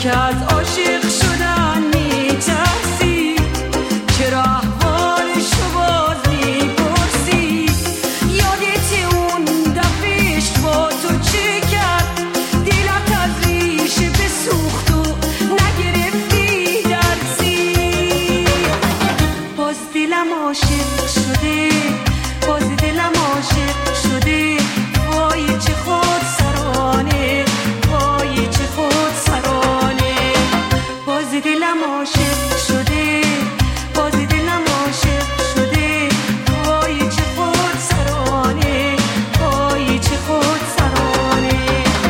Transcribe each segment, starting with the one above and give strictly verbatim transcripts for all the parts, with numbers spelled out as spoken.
که از عاشق شدن میترسی، چرا احوالشو باز میپرسی؟ یادت اون دفعش با تو چه کرد؟ دلت از ریشه بسوخت و نگرفتی درسی. باز دلم عاشق شده، باز دلم عاشق شده، وای چه خود سرانه، وای چه خود سرانه. باز دلم عاشق شده، باز دلم عاشق شده، وای چه خود سرانه، وای چه خود سرانه.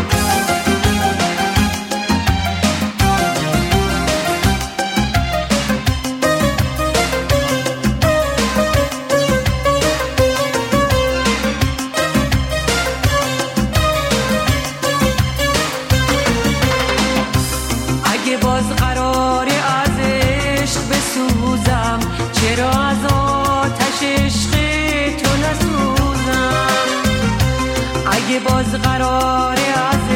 اگه باز قراره از عشق بسوزم، چرا از آتش عشق تو نسوزم؟ اگه باز قراره از